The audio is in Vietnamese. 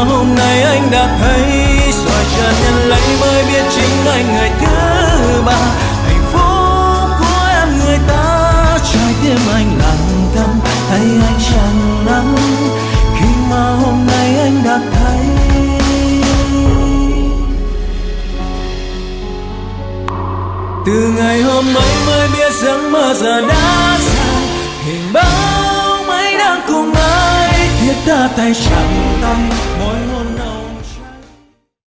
hôm nay anh đã thấy, rồi chợt nhận lấy mới biết chính anh người thứ ba. Hạnh phúc của em người ta, trái tim anh lặng thầm thấy anh chẳng lắm, khi mà hôm nay anh đã thấy. Từ ngày hôm ấy mới biết giấc mơ giờ đã xa, hình bóng ấy đang cùng ai thiết tha tay chẳng tay, mỗi